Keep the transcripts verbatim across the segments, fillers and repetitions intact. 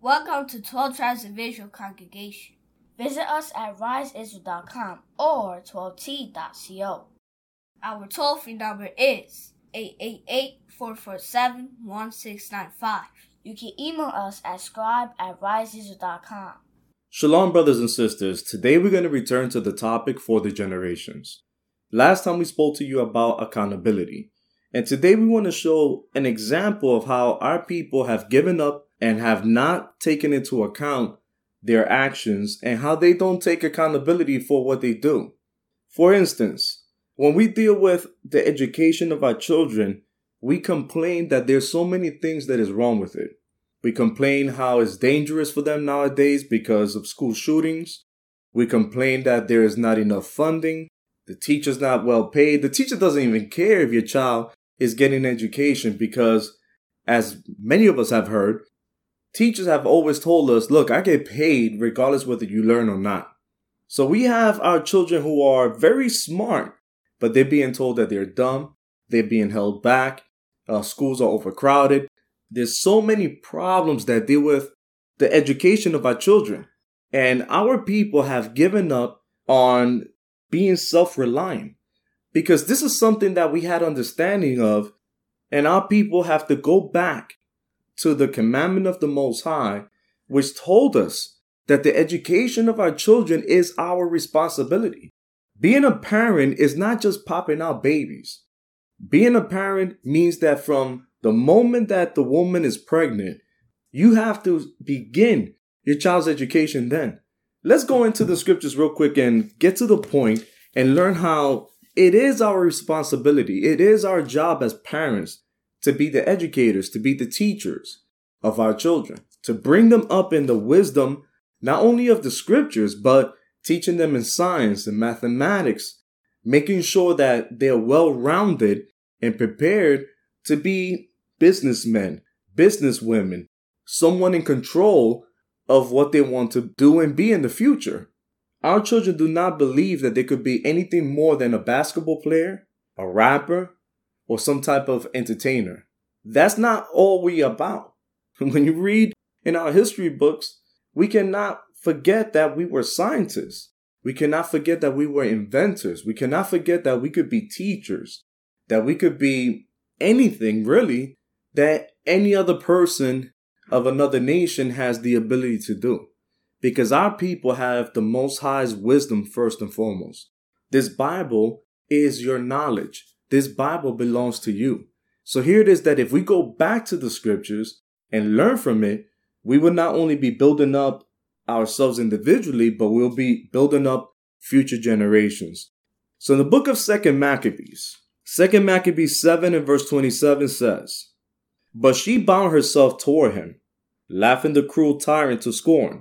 Welcome to twelve Tribes of Israel Congregation. Visit us at rise israel dot com or twelve t dot co. Our toll-free number is eight eight eight, four four seven, one six nine five. You can email us at scribe at rise israel dot com. Shalom, brothers and sisters. Today we're going to return to the topic for the generations. Last time we spoke to you about accountability. And today we want to show an example of how our people have given up and have not taken into account their actions and how they don't take accountability for what they do. For instance, when we deal with the education of our children, we complain that there's so many things that is wrong with it. We complain how it's dangerous for them nowadays because of school shootings. We complain that there is not enough funding. The teacher's not well paid. The teacher doesn't even care if your child is getting education because, as many of us have heard, teachers have always told us, look, I get paid regardless whether you learn or not. So we have our children who are very smart, but they're being told that they're dumb. They're being held back. Uh, schools are overcrowded. There's so many problems that deal with the education of our children. And our people have given up on being self-reliant because this is something that we had understanding of. And our people have to go back to the commandment of the Most High, which told us that the education of our children is our responsibility. Being a parent is not just popping out babies. Being a parent means that from the moment that the woman is pregnant, you have to begin your child's education then. Let's go into the scriptures real quick and get to the point and learn how it is our responsibility. It is our job as parents to be the educators, to be the teachers of our children, to bring them up in the wisdom, not only of the scriptures, but teaching them in science and mathematics, making sure that they're well-rounded and prepared to be businessmen, businesswomen, someone in control of what they want to do and be in the future. Our children do not believe that they could be anything more than a basketball player, a rapper, or some type of entertainer. That's not all we about. When you read in our history books, we cannot forget that we were scientists. We cannot forget that we were inventors. We cannot forget that we could be teachers, that we could be anything really that any other person of another nation has the ability to do. Because our people have the Most High's wisdom first and foremost. This Bible is your knowledge. This Bible belongs to you. So here it is that if we go back to the scriptures and learn from it, we will not only be building up ourselves individually, but we'll be building up future generations. So in the book of Second Maccabees, Second Maccabees seven and verse twenty-seven says, "But she bound herself toward him, laughing the cruel tyrant to scorn,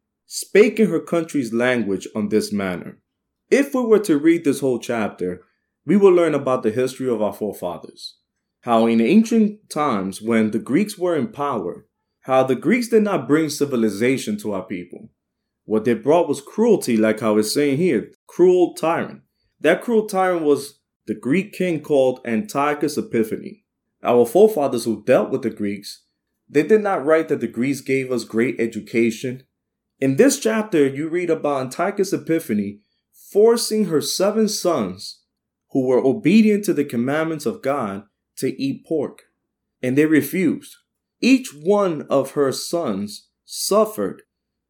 spake in her country's language on this manner." If we were to read this whole chapter, we will learn about the history of our forefathers. How in ancient times when the Greeks were in power, how the Greeks did not bring civilization to our people. What they brought was cruelty, like how it's saying here, cruel tyrant. That cruel tyrant was the Greek king called Antiochus Epiphanes. Our forefathers who dealt with the Greeks, they did not write that the Greeks gave us great education. In this chapter, you read about Antiochus Epiphanes forcing her seven sons who were obedient to the commandments of God to eat pork. And they refused. Each one of her sons suffered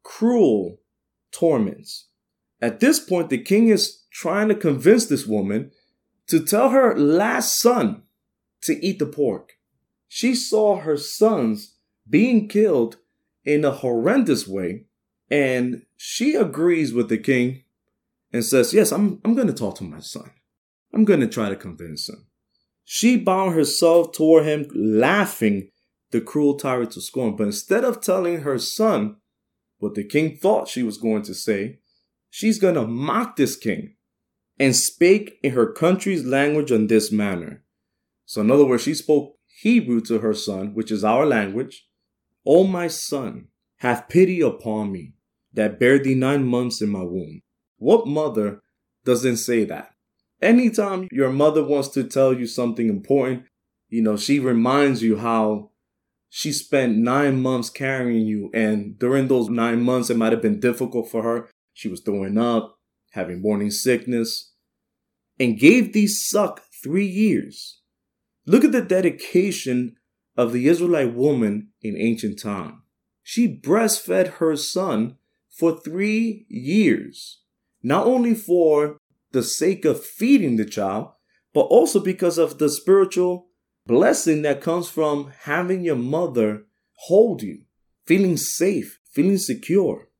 cruel torments. At this point, the king is trying to convince this woman to tell her last son to eat the pork. She saw her sons being killed in a horrendous way, and she agrees with the king and says, yes, I'm, I'm going to talk to my son. I'm going to try to convince him. She bound herself toward him, laughing the cruel tyrant to scorn. But instead of telling her son what the king thought she was going to say, she's going to mock this king and spake in her country's language on this manner. So in other words, she spoke Hebrew to her son, which is our language. "O my son, have pity upon me, that bare thee nine months in my womb." What mother doesn't say that? Anytime your mother wants to tell you something important, you know, she reminds you how she spent nine months carrying you, and during those nine months, it might have been difficult for her. She was throwing up, having morning sickness, and gave thee suck three years. Look at the dedication of the Israelite woman in ancient time. She breastfed her son for three years, not only for the sake of feeding the child, but also because of the spiritual blessing that comes from having your mother hold you, feeling safe, feeling secure,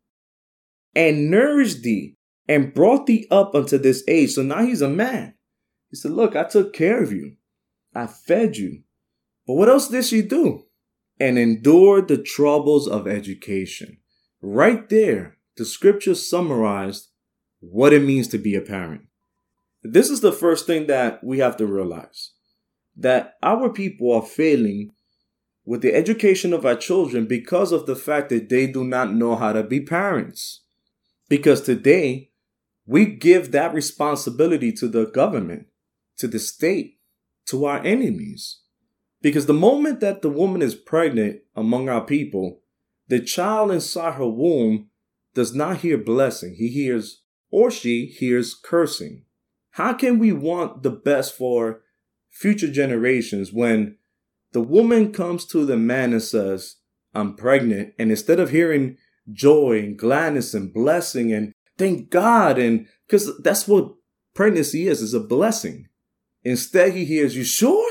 and nourished thee and brought thee up unto this age. So now he's a man. He said, look, I took care of you. I fed you. But what else did she do? And endured the troubles of education. Right there, the scripture summarized what it means to be a parent. This is the first thing that we have to realize, that our people are failing with the education of our children because of the fact that they do not know how to be parents. Because today, we give that responsibility to the government, to the state, to our enemies. Because the moment that the woman is pregnant among our people, the child inside her womb does not hear blessing. He hears, or she hears, cursing. How can we want the best for future generations when the woman comes to the man and says, I'm pregnant, and instead of hearing joy and gladness and blessing and thank God, and because that's what pregnancy is, is a blessing. Instead, he hears, you sure?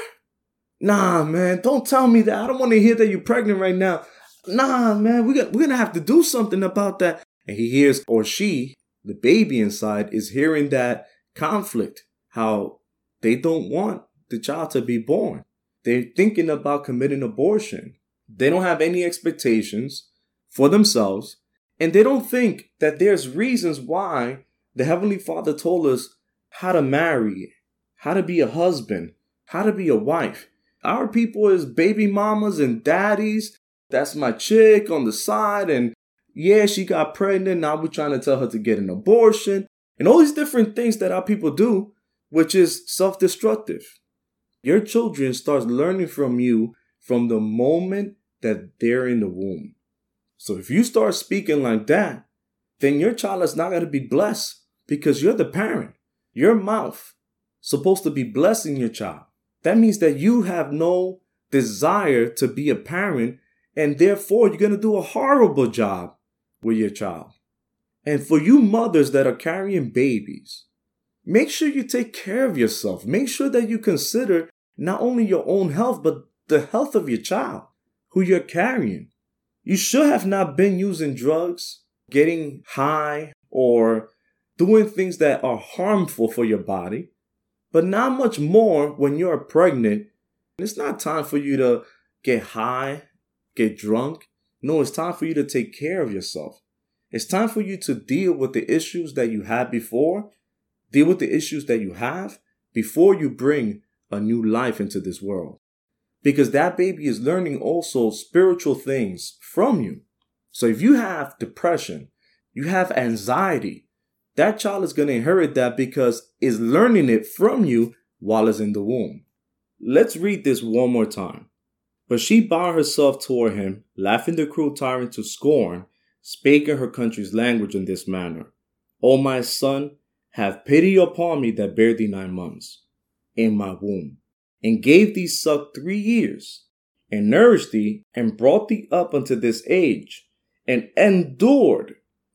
Nah, man, don't tell me that. I don't want to hear that you're pregnant right now. Nah, man, we got, we're going to have to do something about that. And he hears, or she, the baby inside, is hearing that conflict, how they don't want the child to be born. They're thinking about committing abortion. They don't have any expectations for themselves. And they don't think that there's reasons why the Heavenly Father told us how to marry, how to be a husband, how to be a wife. Our people is baby mamas and daddies. That's my chick on the side. And yeah, she got pregnant. Now we're trying to tell her to get an abortion. And all these different things that our people do, which is self-destructive. Your children start learning from you from the moment that they're in the womb. So if you start speaking like that, then your child is not going to be blessed because you're the parent. Your mouth is supposed to be blessing your child. That means that you have no desire to be a parent, and therefore you're going to do a horrible job with your child. And for you mothers that are carrying babies, make sure you take care of yourself. Make sure that you consider not only your own health, but the health of your child who you're carrying. You should have not been using drugs, getting high, or doing things that are harmful for your body. But not much more when you're pregnant. It's not time for you to get high, get drunk. No, it's time for you to take care of yourself. It's time for you to deal with the issues that you had before. Deal with the issues that you have before you bring a new life into this world. Because that baby is learning also spiritual things from you. So if you have depression, you have anxiety, that child is going to inherit that because it's learning it from you while it's in the womb. Let's read this one more time. But she bowed herself toward him, laughing the cruel tyrant to scorn, spake in her country's language in this manner. O my son, have pity upon me that bare thee nine months in my womb, and gave thee suck three years, and nourished thee, and brought thee up unto this age, and endured,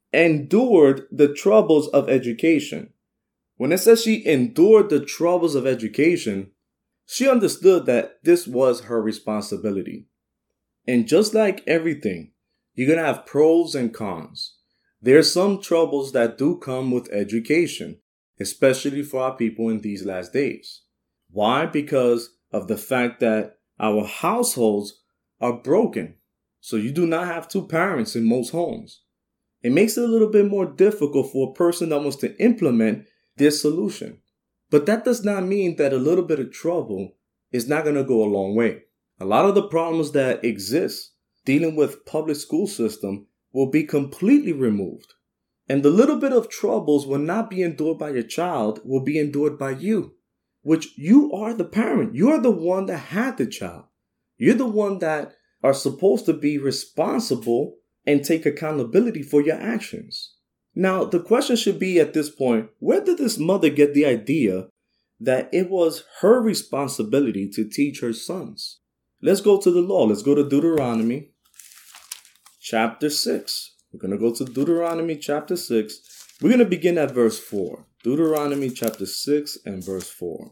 endured the troubles of education. When it says she endured the troubles of education, she understood that this was her responsibility. And just like everything, you're going to have pros and cons. There's some troubles that do come with education, especially for our people in these last days. Why? Because of the fact that our households are broken. So you do not have two parents in most homes. It makes it a little bit more difficult for a person that wants to implement this solution. But that does not mean that a little bit of trouble is not going to go a long way. A lot of the problems that exist dealing with public school system will be completely removed. And the little bit of troubles will not be endured by your child, will be endured by you, which you are the parent. You're the one that had the child. You're the one that are supposed to be responsible and take accountability for your actions. Now, the question should be at this point, where did this mother get the idea that it was her responsibility to teach her sons? Let's go to the law. Let's go to Deuteronomy chapter six. We're going to go to Deuteronomy chapter six. We're going to begin at verse four. Deuteronomy chapter six and verse four.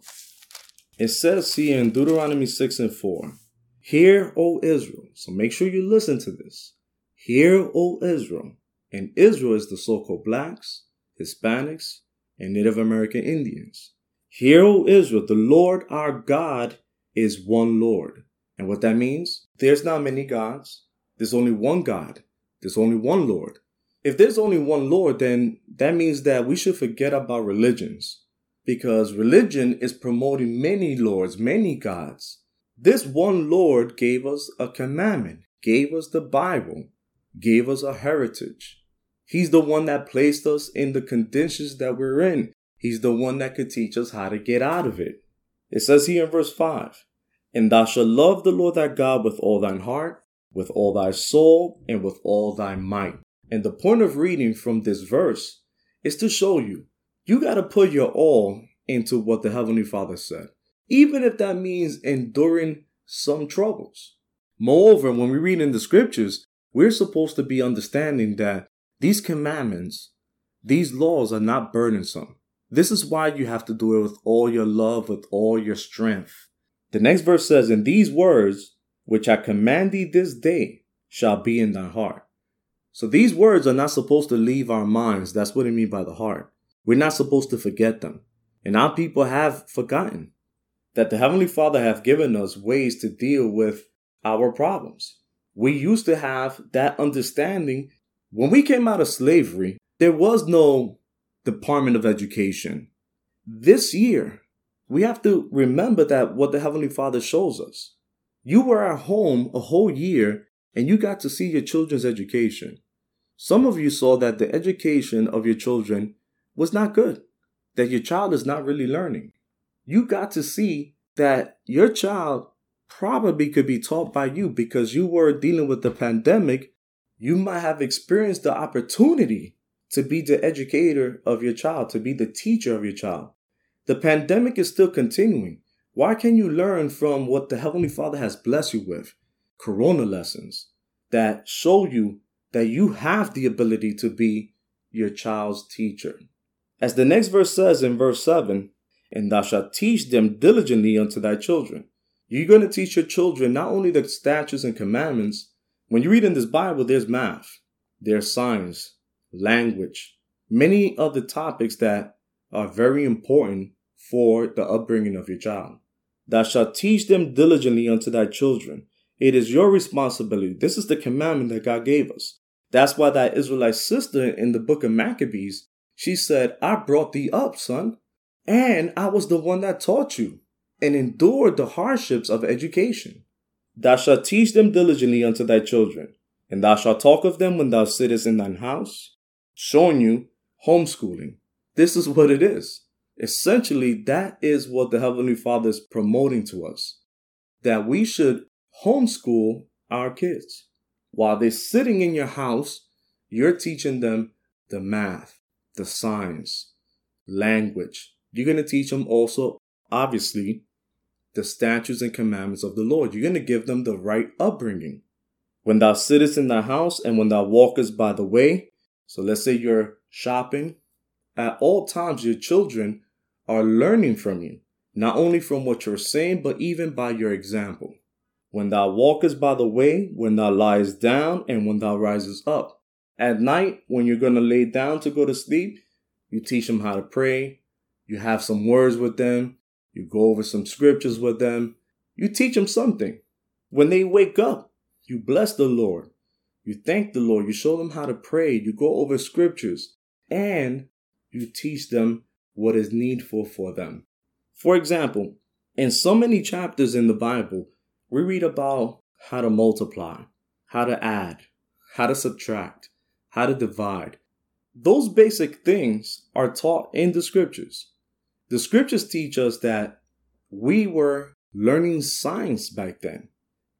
It says here in Deuteronomy six and four, "Hear, O Israel." So make sure you listen to this. "Hear, O Israel." And Israel is the so-called blacks, Hispanics, and Native American Indians. "Hear, O Israel, the Lord our God is one Lord." And what that means, there's not many gods. There's only one God. There's only one Lord. If there's only one Lord, then that means that we should forget about religions, because religion is promoting many lords, many gods. This one Lord gave us a commandment, gave us the Bible, gave us a heritage. He's the one that placed us in the conditions that we're in. He's the one that could teach us how to get out of it. It says here in verse five, "And thou shalt love the Lord thy God with all thine heart, with all thy soul, and with all thy might." And the point of reading from this verse is to show you, you got to put your all into what the Heavenly Father said, even if that means enduring some troubles. Moreover, when we read in the scriptures, we're supposed to be understanding that these commandments, these laws are not burdensome. This is why you have to do it with all your love, with all your strength. The next verse says, "And these words, which I command thee this day, shall be in thy heart." So these words are not supposed to leave our minds. That's what I mean by the heart. We're not supposed to forget them. And our people have forgotten that the Heavenly Father have given us ways to deal with our problems. We used to have that understanding. When we came out of slavery, there was no Department of Education. This year, we have to remember that what the Heavenly Father shows us. You were at home a whole year and you got to see your children's education. Some of you saw that the education of your children was not good, that your child is not really learning. You got to see that your child probably could be taught by you because you were dealing with the pandemic. You might have experienced the opportunity to be the educator of your child, to be the teacher of your child. The pandemic is still continuing. Why can't you learn from what the Heavenly Father has blessed you with? Corona lessons that show you that you have the ability to be your child's teacher. As the next verse says in verse seven, "And thou shalt teach them diligently unto thy children." You're going to teach your children not only the statutes and commandments. When you read in this Bible, there's math, there's science, language, many of the topics that are very important for the upbringing of your child. "Thou shalt teach them diligently unto thy children." It is your responsibility. This is the commandment that God gave us. That's why that Israelite sister in the book of Maccabees, she said, "I brought thee up, son, and I was the one that taught you and endured the hardships of education. Thou shalt teach them diligently unto thy children, and thou shalt talk of them when thou sittest in thine house," showing you homeschooling. This is what it is. Essentially, that is what the Heavenly Father is promoting to us, that we should homeschool our kids. While they're sitting in your house, you're teaching them the math, the science, language. You're going to teach them also, obviously, the statutes and commandments of the Lord. You're going to give them the right upbringing. "When thou sittest in thy house and when thou walkest by the way," so let's say you're shopping, at all times your children are learning from you, not only from what you're saying, but even by your example. "When thou walkest by the way, when thou liest down, and when thou risest up." At night, when you're going to lay down to go to sleep, you teach them how to pray. You have some words with them. You go over some scriptures with them. You teach them something. When they wake up, you bless the Lord. You thank the Lord. You show them how to pray. You go over scriptures. And you teach them what is needful for them. For example, in so many chapters in the Bible, we read about how to multiply, how to add, how to subtract, how to divide. Those basic things are taught in the scriptures. The scriptures teach us that we were learning science back then.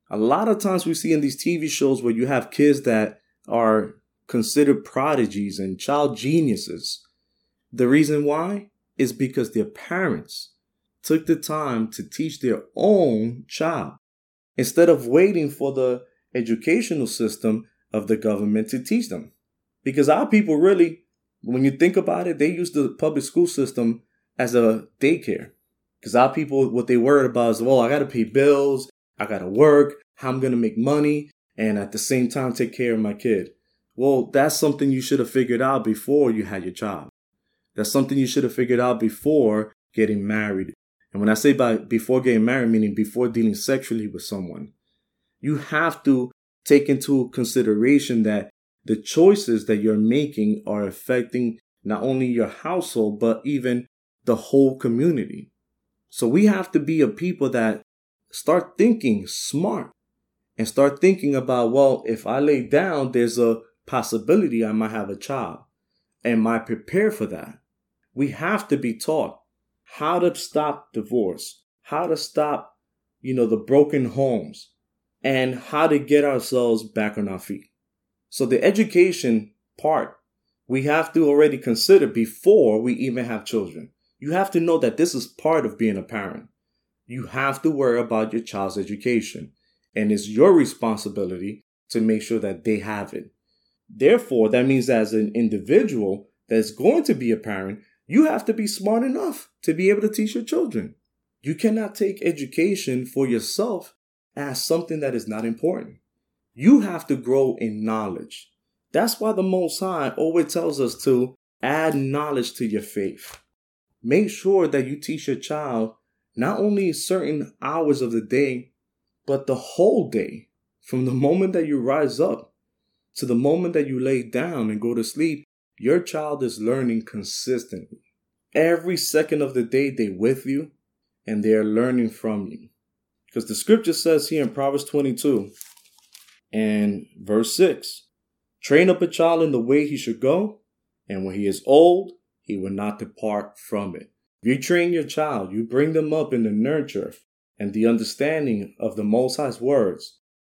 A lot of times we see in these T V shows where you have kids that are considered prodigies and child geniuses. The reason why is because their parents took the time to teach their own child instead of waiting for the educational system of the government to teach them. Because our people really, when you think about it, they use the public school system as a daycare. Because our people, what they worried about is, well, I got to pay bills, I got to work, how I'm going to make money, and at the same time take care of my kid. Well, that's something you should have figured out before you had your child. That's something you should have figured out before getting married. And when I say by before getting married, meaning before dealing sexually with someone, you have to take into consideration that the choices that you're making are affecting not only your household, but even the whole community. So we have to be a people that start thinking smart and start thinking about, well, if I lay down, there's a possibility I might have a child. Am I prepared for that? We have to be taught how to stop divorce, how to stop, you know, the broken homes, and how to get ourselves back on our feet. So the education part, we have to already consider before we even have children. You have to know that this is part of being a parent. You have to worry about your child's education, and it's your responsibility to make sure that they have it. Therefore, that means as an individual that's going to be a parent, you have to be smart enough to be able to teach your children. You cannot take education for yourself as something that is not important. You have to grow in knowledge. That's why the Most High always tells us to add knowledge to your faith. Make sure that you teach your child not only certain hours of the day, but the whole day. From the moment that you rise up to the moment that you lay down and go to sleep, your child is learning consistently. Every second of the day, they're with you and they're learning from you. Because the scripture says here in Proverbs twenty-two and verse six, train up a child in the way he should go, and when he is old, he will not depart from it. If you train your child, you bring them up in the nurture and the understanding of the Most High's words.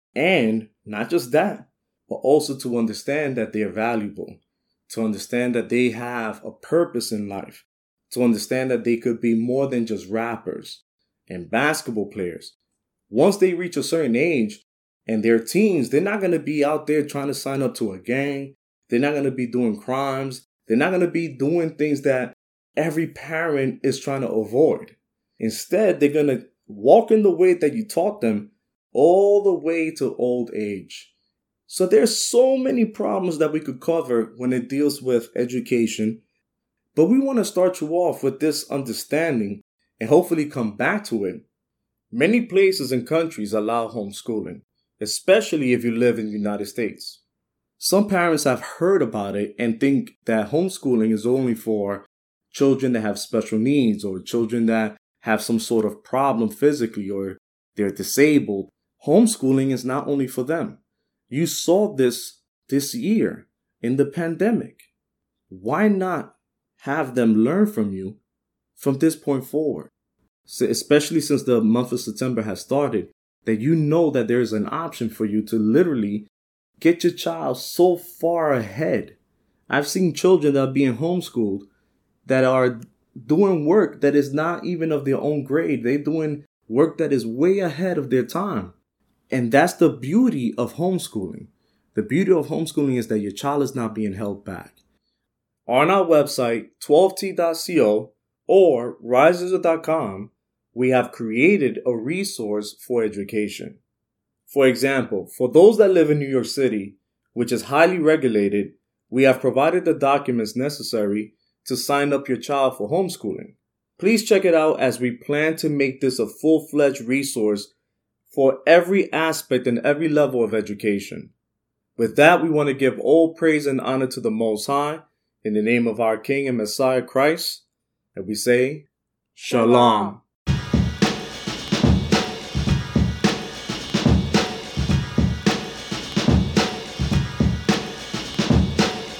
And not just that, but also to understand that they are valuable, to understand that they have a purpose in life, to understand that they could be more than just rappers and basketball players. Once they reach a certain age and they're teens, they're not going to be out there trying to sign up to a gang. They're not going to be doing crimes. They're not going to be doing things that every parent is trying to avoid. Instead, they're going to walk in the way that you taught them all the way to old age. So there's so many problems that we could cover when it deals with education. But we want to start you off with this understanding and hopefully come back to it. Many places and countries allow homeschooling, especially if you live in the United States. Some parents have heard about it and think that homeschooling is only for children that have special needs or children that have some sort of problem physically or they're disabled. Homeschooling is not only for them. You saw this this year in the pandemic. Why not have them learn from you from this point forward? So especially since the month of September has started, that you know that there is an option for you to literally get your child so far ahead. I've seen children that are being homeschooled that are doing work that is not even of their own grade. They're doing work that is way ahead of their time. And that's the beauty of homeschooling. The beauty of homeschooling is that your child is not being held back. On our website, twelve T dot co or rise israel dot com, we have created a resource for education. For example, for those that live in New York City, which is highly regulated, we have provided the documents necessary to sign up your child for homeschooling. Please check it out as we plan to make this a full-fledged resource for every aspect and every level of education. With that, we want to give all praise and honor to the Most High in the name of our King and Messiah Christ. And we say, Shalom.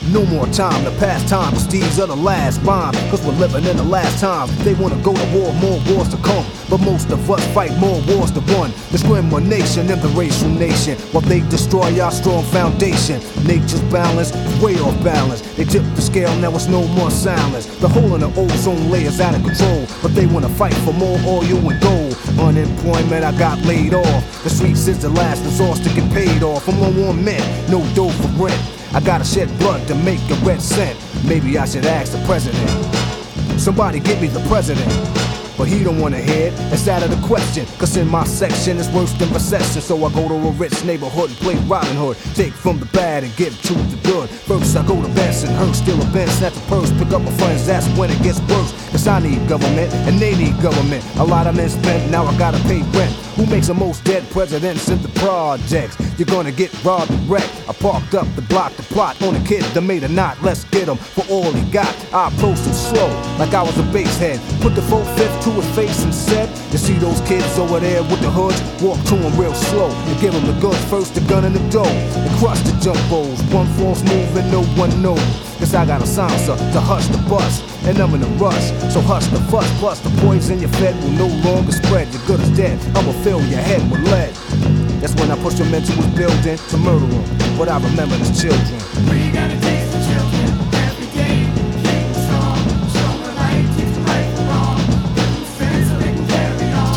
No more time to pass time, cause these are the last rhymes. Cause we're living in the last time. They wanna go to war, more wars to come. But most of us fight more wars to run. Discrimination in the racial nation, while they destroy our strong foundation. Nature's balance is way off balance. They tip the scale, now it's no more silence. The hole in the ozone layer's out of control, but they wanna fight for more oil and gold. Unemployment, I got laid off. The streets is the last resource to get paid off. I'm on one man, no dough for rent. I gotta shed blood to make a red cent. Maybe I should ask the president. Somebody get me the president. But he don't wanna hear it, it's out of the question. Cause in my section it's worse than recession. So I go to a rich neighborhood and play Robin Hood. Take from the bad and give to the good. First I go to Benson, Hurst, steal a bench, snatch a purse, pick up my friends, that's when it gets worse. Cause I need government and they need government. A lot of men spent, now I gotta pay rent. Who makes the most dead presidents in the projects? You're gonna get robbed and wrecked. I parked up the block to plot on a kid that made a knot. Let's get him for all he got. I approached him slow, like I was a basehead. Put the full fifth to his face and said, you see those kids over there with the hoods? Walk to him real slow and give him the goods. First the gun and the dough, and crush the jumbos. One false move and no one knows. Cause I got a silencer to hush the bus, and I'm in a rush, so hush the fuss. Plus the poison you fed will no longer spread. You're good as dead, I'ma fill your head with lead. That's when I push him into his building to murder him, but I remember his children. We gotta taste the children every day. Keep them strong, show them the light, teach them right from wrong. Give them strength so they can carry on.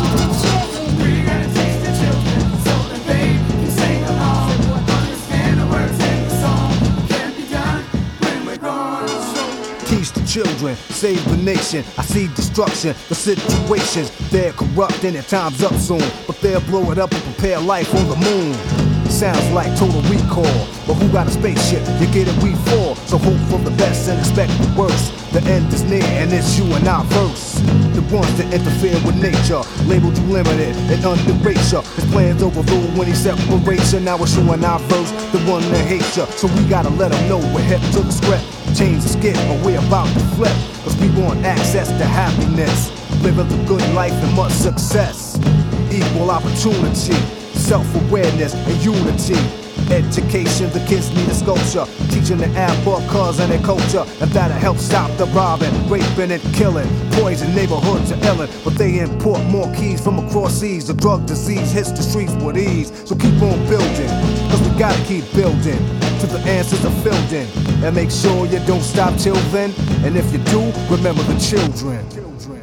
We gotta taste the children so that they can sing along. Understand the words in the song. Can't be done when we're gone. Teach the children, save the nation. I see destruction, the situations. They're corrupt and their time's up soon. But they'll blow it up and prepare life on the moon. Sounds like Total Recall, but who got a spaceship? You get it, we fall. So hope for the best and expect the worst. The end is near and it's you and our verse. The ones that interfere with nature, labeled you limited and underrate ya. His plans overruled when he separates ya. Now it's you and our verse, the one that hates ya. So we gotta let them know we're hip to the script. Change the skip, but we're about to flip. Cause we want access to happiness, living the good life and much success. Equal opportunity, self-awareness and unity. Education, the kids need a sculpture, teaching the Africans and their culture, and that'll help stop the robbing, raping and killing. Poison neighborhoods are illin', but they import more keys from across seas. The drug disease hits the streets with ease. So keep on building, cause we gotta keep building till the answers are filled in. And make sure you don't stop till then. And if you do, remember the children. children.